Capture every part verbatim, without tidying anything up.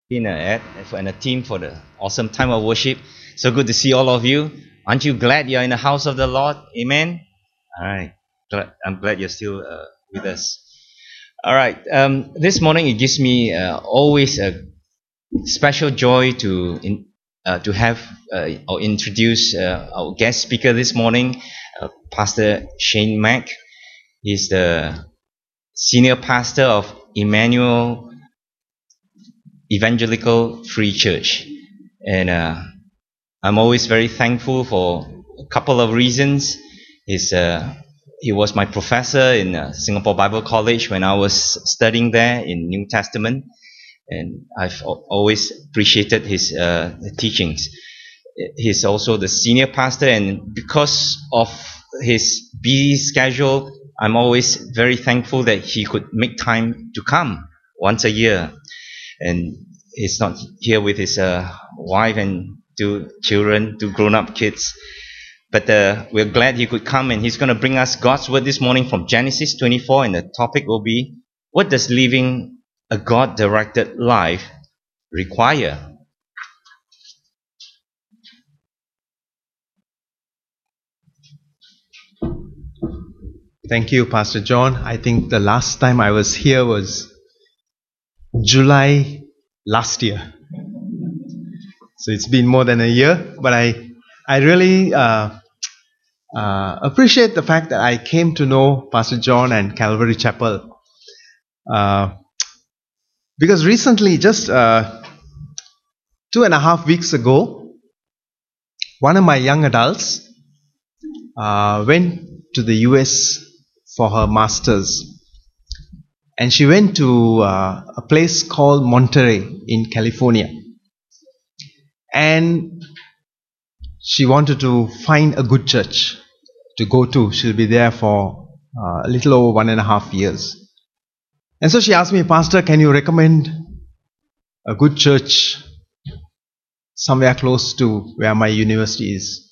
In a ad and a team for the awesome time of worship. So good to see all of you. Aren't you glad you're in the house of the Lord? Amen. All right. I'm glad you're still uh, with us. All right. Um, this morning it gives me uh, always a special joy to in, uh, to have uh, or introduce uh, our guest speaker this morning, uh, Pastor Shane Mack. He's the senior pastor of Emmanuel Evangelical Free Church, and uh, I'm always very thankful for a couple of reasons. He's, uh, he was my professor in uh, Singapore Bible College when I was studying there in New Testament, and I've always appreciated his uh, teachings. He's also the senior pastor, and because of his busy schedule, I'm always very thankful that he could make time to come once a year. And he's not here with his uh, wife and two children, two grown-up kids. But uh, we're glad he could come, and he's going to bring us God's word this morning from Genesis twenty-four, and the topic will be, what does living a God-directed life require? Thank you, Pastor John. I think the last time I was here was July last year. So it's been more than a year, but I I really uh, uh, appreciate the fact that I came to know Pastor John and Calvary Chapel. Uh, because recently, just uh, two and a half weeks ago, one of my young adults uh, went to the U S for her master's. And she went to uh, a place called Monterey in California. And she wanted to find a good church to go to. She'll be there for uh, a little over one and a half years. And so she asked me, Pastor, can you recommend a good church somewhere close to where my university is?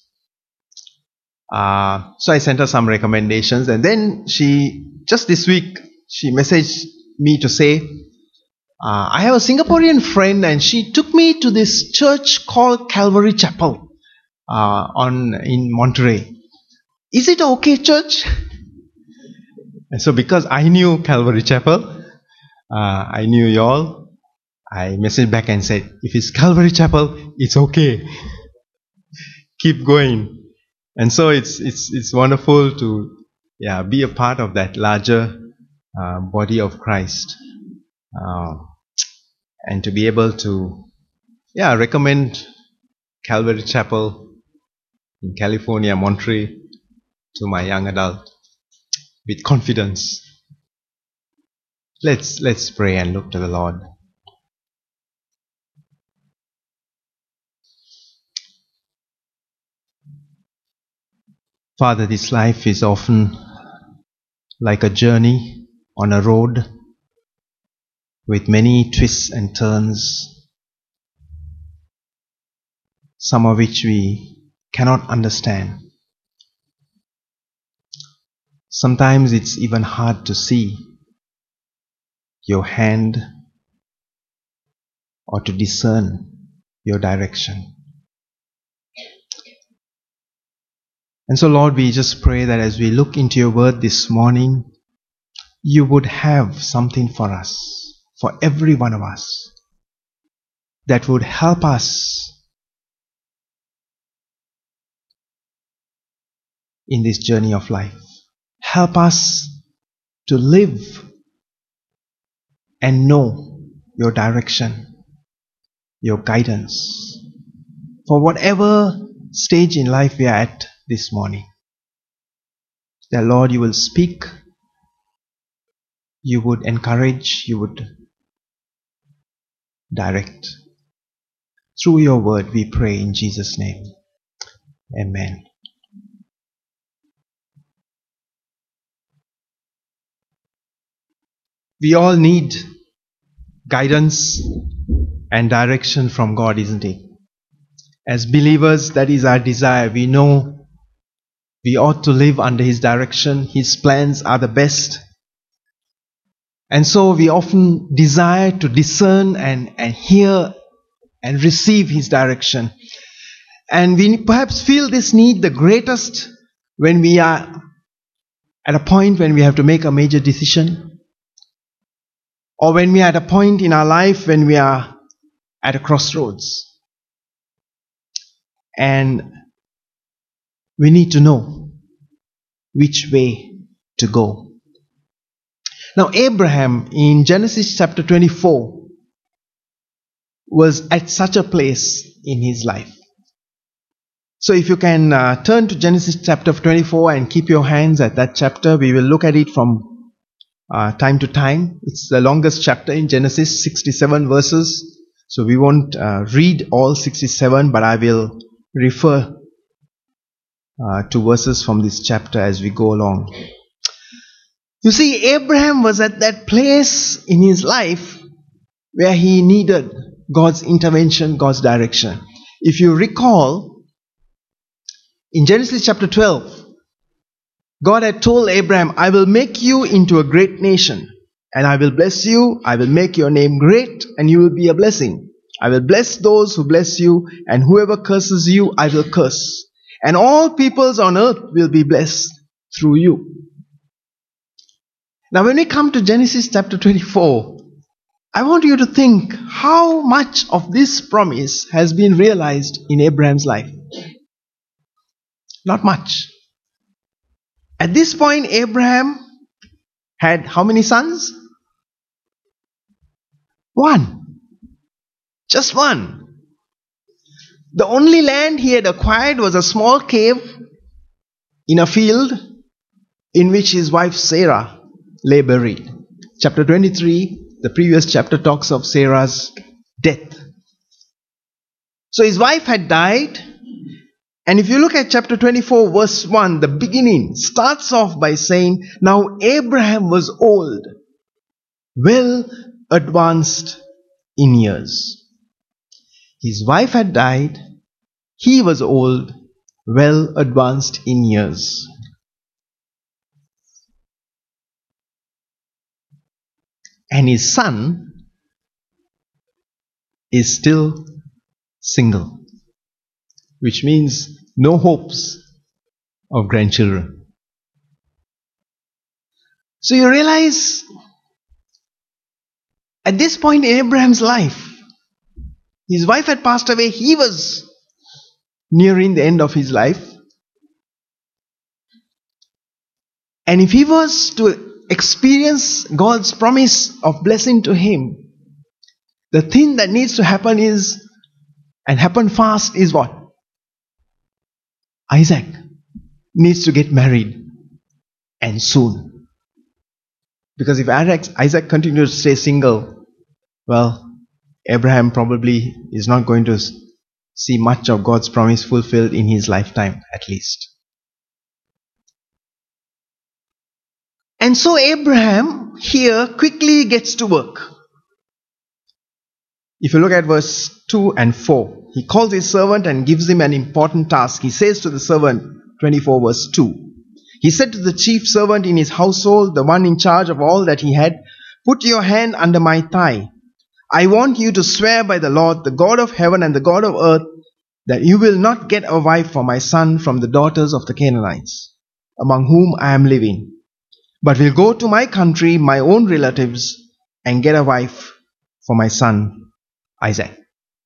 Uh, so I sent her some recommendations. And then she, just this week, she messaged me to say, uh, I have a Singaporean friend and she took me to this church called Calvary Chapel uh, on in Monterey. Is it okay church? And so because I knew Calvary Chapel, uh, I knew y'all, I messaged back and said, if it's Calvary Chapel, it's okay. Keep going. And so it's it's it's wonderful to yeah be a part of that larger Uh, body of Christ, uh, and to be able to yeah recommend Calvary Chapel in California, Monterey, to my young adult with confidence. Let's let's pray and look to the Lord. Father, this life is often like a journey on a road with many twists and turns, some of which we cannot understand. Sometimes it's even hard to see your hand or to discern your direction. And so, Lord, we just pray that as we look into your word this morning, you would have something for us, for every one of us, that would help us in this journey of life. Help us to live and know your direction, your guidance, for whatever stage in life we are at this morning. That, Lord, you will speak, you would encourage, you would direct. Through your word we pray in Jesus' name. Amen. We all need guidance and direction from God, isn't it? As believers, that is our desire. We know we ought to live under His direction. His plans are the best. And so we often desire to discern and, and hear and receive His direction. And we perhaps feel this need the greatest when we are at a point when we have to make a major decision, or when we are at a point in our life when we are at a crossroads. And we need to know which way to go. Now, Abraham in Genesis chapter twenty-four was at such a place in his life. So if you can uh, turn to Genesis chapter twenty-four and keep your hands at that chapter, we will look at it from uh, time to time. It's the longest chapter in Genesis, sixty-seven verses. So we won't uh, read all sixty-seven, but I will refer uh, to verses from this chapter as we go along. You see, Abraham was at that place in his life where he needed God's intervention, God's direction. If you recall, in Genesis chapter twelve, God had told Abraham, I will make you into a great nation, and I will bless you, I will make your name great, and you will be a blessing. I will bless those who bless you, and whoever curses you, I will curse. And all peoples on earth will be blessed through you. Now when we come to Genesis chapter twenty-four, I want you to think how much of this promise has been realized in Abraham's life. Not much. At this point, Abraham had how many sons? One. Just one. The only land he had acquired was a small cave in a field in which his wife Sarah lay buried. Chapter twenty-three, the previous chapter, talks of Sarah's death. So his wife had died. And if you look at chapter twenty-four, verse one, the beginning starts off by saying, now Abraham was old, well advanced in years. His wife had died. He was old, well advanced in years. And his son is still single, which means no hopes of grandchildren. So you realize at this point in Abraham's life, his wife had passed away. He was nearing the end of his life. And if he was to experience God's promise of blessing to him, the thing that needs to happen is, and happen fast, is what? Isaac needs to get married, and soon. Because if Isaac continues to stay single, well, Abraham probably is not going to see much of God's promise fulfilled in his lifetime, at least. And so Abraham here quickly gets to work. If you look at verse two and four, he calls his servant and gives him an important task. He says to the servant, twenty-four verse two, he said to the chief servant in his household, the one in charge of all that he had, put your hand under my thigh. I want you to swear by the Lord, the God of heaven and the God of earth, that you will not get a wife for my son from the daughters of the Canaanites, among whom I am living, but will go to my country, my own relatives, and get a wife for my son Isaac.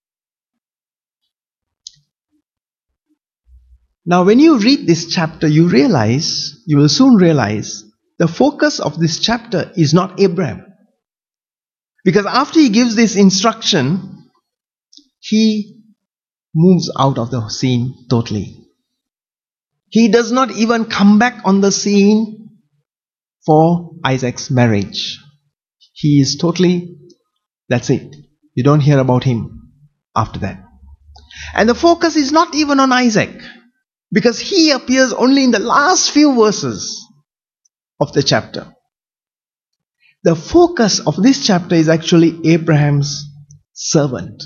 Now when you read this chapter, you realize, you will soon realize, the focus of this chapter is not Abraham. Because after he gives this instruction, he moves out of the scene totally. He does not even come back on the scene for Isaac's marriage. He is totally, that's it. You don't hear about him after that. And the focus is not even on Isaac, because he appears only in the last few verses of the chapter. The focus of this chapter is actually Abraham's servant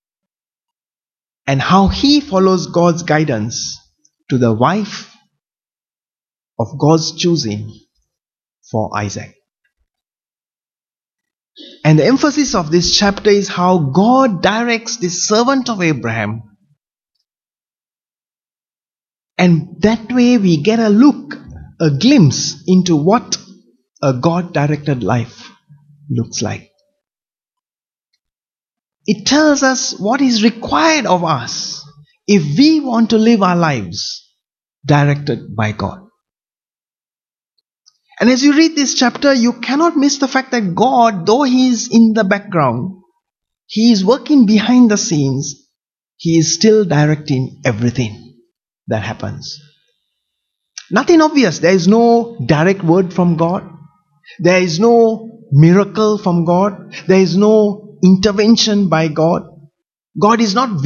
and how he follows God's guidance to the wife of God's choosing for Isaac. And the emphasis of this chapter is how God directs the servant of Abraham. And that way we get a look, a glimpse into what a God-directed life looks like. It tells us what is required of us if we want to live our lives directed by God. And as you read this chapter, you cannot miss the fact that God, though He is in the background, He is working behind the scenes, He is still directing everything that happens. Nothing obvious. There is no direct word from God. There is no miracle from God. There is no intervention by God. God is not